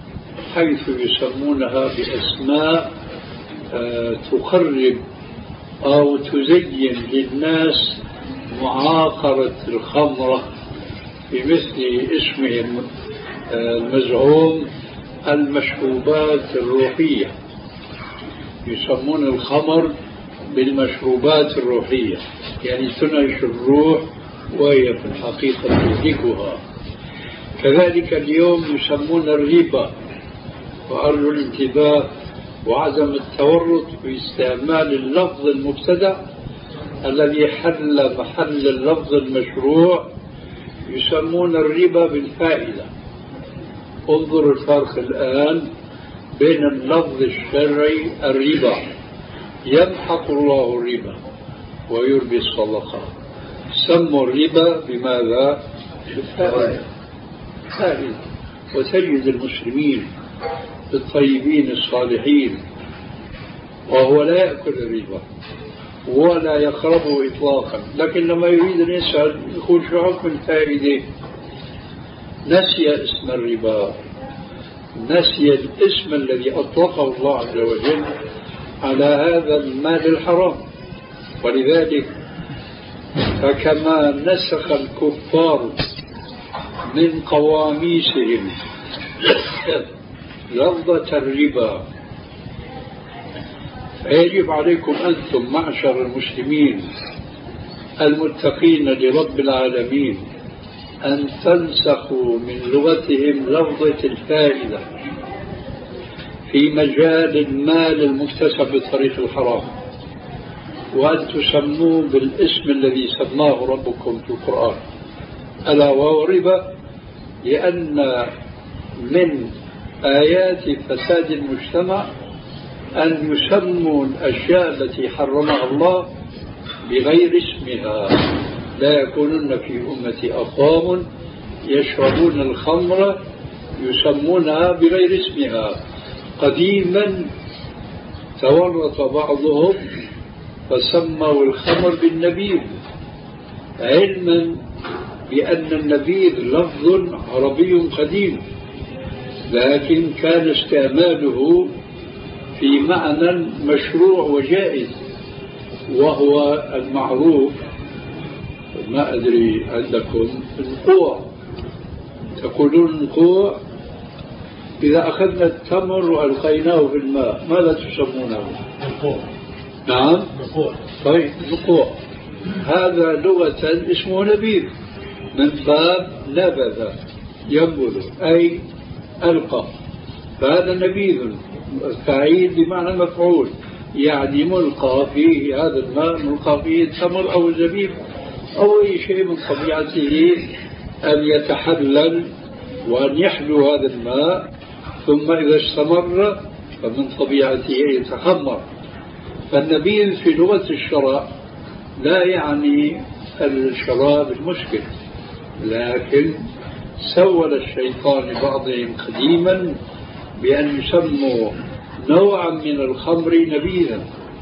حيث يسمونها بأسماء تقرب أو تزين للناس معاقرة الخمرة بمثل اسمه المزعوم المشروبات الروحية. يسمون الخمر بالمشروبات الروحية، يعني تنعش الروح وهي في الحقيقة تهلكها. كذلك اليوم يسمون الربا، وأرجو الانتباه وعدم التورط في استعمال اللفظ المبتدع الذي حل محل اللفظ المشروع. يسمون الربا بالفائدة. انظروا الفرق الآن بين اللفظ الشرعي الربا، يمحق الله الربا ويربي الصدقات. سموا الربا بماذا؟ بالفائدة. فائدة. وتجد المسلمين الطيبين الصالحين وهو لا يأكل الربا ولا يقربه إطلاقا، لكن لما يريد أن يسأل يقول شو حكم الفائدة؟ نسي اسم الربا، نسي الاسم الذي أطلقه الله عز وجل على هذا المال الحرام. ولذلك فكما نسخ الكفار من قواميسهم لفظة الربا، فيجب عليكم أنتم معشر المسلمين المتقين لرب العالمين أن تنسخوا من لغتهم لفظة الفائدة في مجال المال المكتسب بطريق الحرام، وأن تسموه بالاسم الذي سماه ربكم في القرآن ألا وهو الربا، لأن من آيات فساد المجتمع أن يسموا الأشياء التي حرمها الله بغير اسمها. لا يكونن في أمتي أقوام يشربون الخمر يسمونها بغير اسمها. قديما تورط بعضهم فسموا الخمر بالنبيذ، علما بأن النبيذ لفظ عربي قديم، لكن كان استعماله في معنى مشروع وجائز، وهو المعروف. ما أدري عندكم النقوع، تقولون النقوع إذا أخذنا التمر وألقيناه في الماء ماذا تسمونه؟ نقوع. نعم نقوع. طيب نقوع هذا لغة اسمه نبيذ من باب نبذ ينبذ أي ألقى، فهذا نبيذ فاعل بمعنى مفعول، يعني ملقى فيه هذا الماء، ملقى فيه التمر أو الزبيب أو أي شيء من طبيعته أن يتحلل وأن يحلو هذا الماء، ثم إذا استمر فمن طبيعته يتخمر. فالنبيذ في لغة الشرع لا يعني الشراب المسكر، لكن سول الشيطان لبعضهم قديما بأن يسموا نوعا من الخمر نبيذا،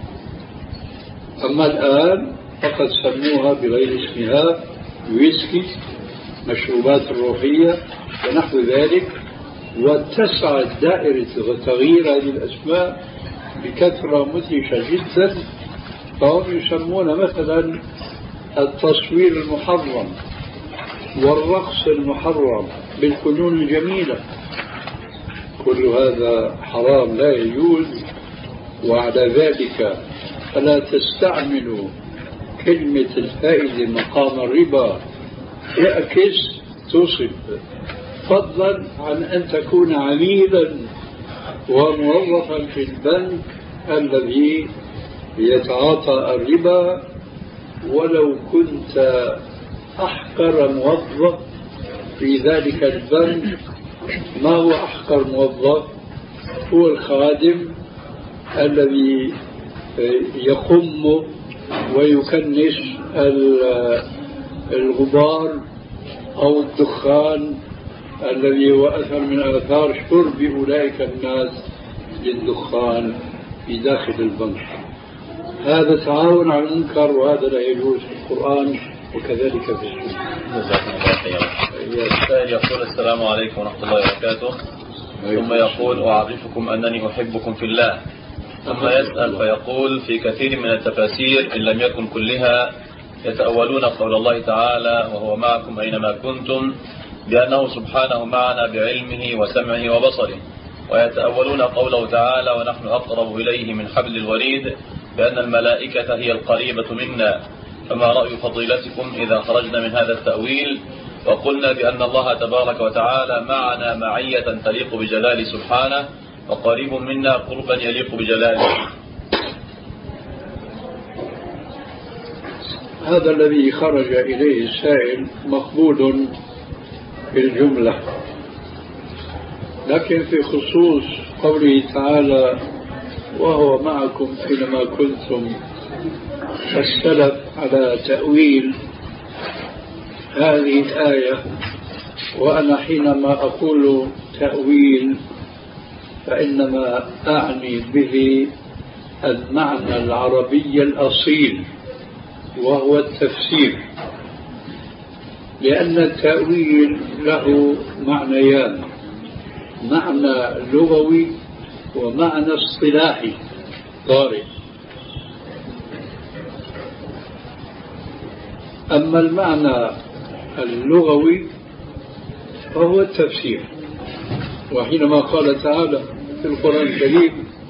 أما الآن فقد سموها بغير اسمها، ويسكي، مشروبات الروحية ونحو ذلك. واتسعت دائرة تغيير هذه الأسماء بكثرة مدهشة جدا، فهم يسمون مثلا التصوير المحرم والرقص المحرم بالفنون الجميلة، كل هذا حرام لا يجوز. وعلى ذلك فلا تستعملوا كلمة الفائدة مقام الربا، يعكس تصب، فضلا عن أن تكون عميلا وموظفا في البنك الذي يتعاطى الربا. ولو كنت أحقر موظف في ذلك البنك، ما هو أحقر موظف؟ هو الخادم الذي يقم ويكنس الغبار أو الدخان الذي هو أثر من آثار شرب أولئك الناس للدخان في داخل البنك. هذا تعاون على المنكر، وهذا لا يجوز في القرآن وكذلك في السنة. جزاكم الله خيرا. السائل يقول: السلام عليكم ورحمة الله وبركاته. ثم يقول: أعرفكم أنني أحبكم في الله، ثم يسأل فيقول: في كثير من التفاسير إن لم يكن كلها يتأولون قول الله تعالى: وهو معكم أينما كنتم، بأنه سبحانه معنا بعلمه وسمعه وبصره، ويتأولون قوله تعالى: ونحن أقرب إليه من حبل الوريد، بأن الملائكة هي القريبة منا. فما رأي فضيلتكم إذا خرجنا من هذا التأويل وقلنا بأن الله تبارك وتعالى معنا معية تليق بجلاله سبحانه، وقريب منا قربا يليق بجلاله؟ هذا الذي خرج إليه السائل مقبول في الجملة، لكن في خصوص قوله تعالى: وهو معكم أينما كنتم، فالسلف على تأويل هذه الآية. وأنا حينما أقول تأويل فإنما أعني به المعنى العربي الأصيل، وهو التفسير، لأن التأويل له معنيان: معنى لغوي ومعنى اصطلاحي طارئ. أما المعنى اللغوي فهو التفسير. وحينما قال تعالى في القرآن الكريم: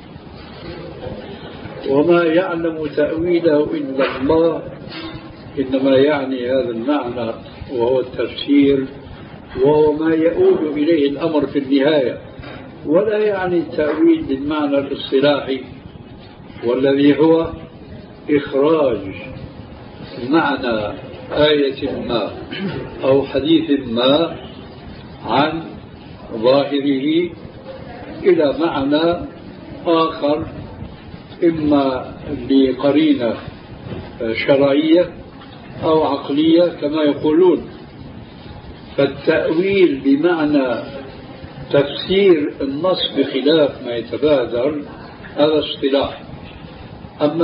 وما يعلم تأويله إلا الله، إنما يعني هذا المعنى وهو التفسير، وهو ما يؤول إليه الأمر في النهاية، ولا يعني التأويل بالمعنى الاصطلاحي، والذي هو إخراج معنى آية ما أو حديث ما عن ظاهره إلى معنى آخر، إما لقرينة شرعية أو عقلية كما يقولون. فالتأويل بمعنى تفسير النص بخلاف ما يتبادر هذا اصطلاح. أما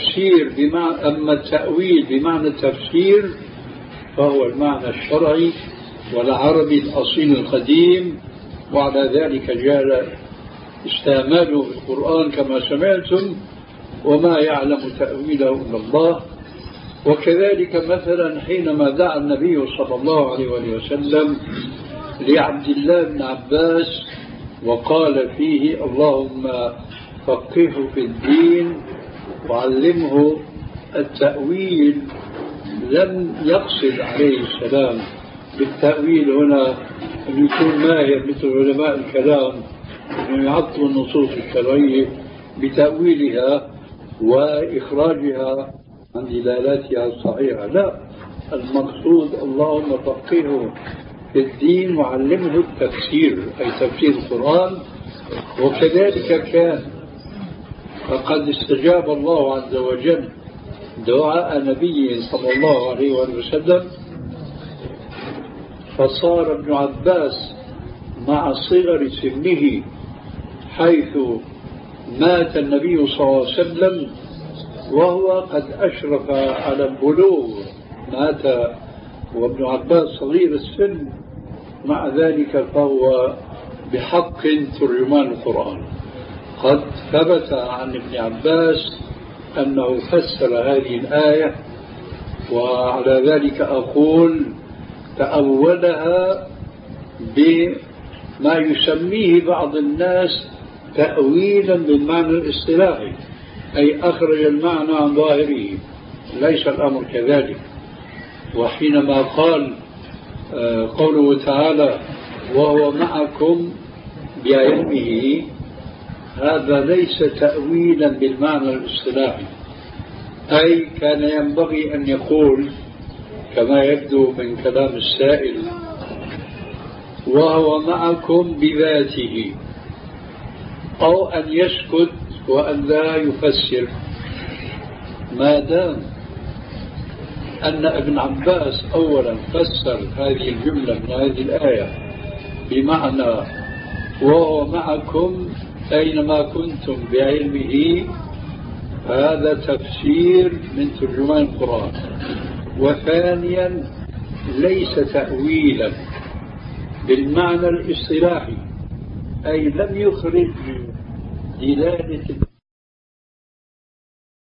التأويل بمعنى التفسير فهو المعنى الشرعي والعربي الأصيل القديم، وعلى ذلك جاء استعماله في القرآن كما سمعتم: وما يعلم تأويله إلا الله. وكذلك مثلا حينما دعا النبي صلى الله عليه وسلم لعبد الله بن عباس وقال فيه: اللهم فقهه في الدين وعلمه التأويل، لم يقصد عليه السلام بالتأويل هنا أن يكون ماهر مثل علماء الكلام، أن يعطوا النصوص الشرعية بتأويلها وإخراجها عن دلالاتها الصحيحة. لا، المقصود اللهم فقهه في الدين وعلمه التفسير، أي تفسير القرآن. وكذلك كان، فقد استجاب الله عز وجل دعاء نبيه صلى الله عليه وسلم، فصار ابن عباس مع صغر سنه حيث مات النبي صلى الله عليه وسلم وهو قد أشرف على البلوغ، مات وابن عباس صغير السن، مع ذلك فهو بحق ترجمان القرآن. قد ثبت عن ابن عباس أنه فسر هذه الآية، وعلى ذلك أقول تأولها بما يسميه بعض الناس تأويلا بالمعنى الاصطلاحي، أي أخرج المعنى عن ظاهره. ليس الأمر كذلك. وحينما قال قوله تعالى: وهو معكم بعلمه، هذا ليس تأويلا بالمعنى الاصطلاحي، أي كان ينبغي أن يقول كما يبدو من كلام السائل: وهو معكم بذاته، أو أن يسكت وأن لا يفسر، ما دام أن ابن عباس أولا فسر هذه الجملة من هذه الآية بمعنى وهو معكم أينما كنتم بعلمه، هذا تفسير من ترجمان القرآن. وثانيا ليس تأويلا بالمعنى الاصطلاحي، أي لم يخرج دلالة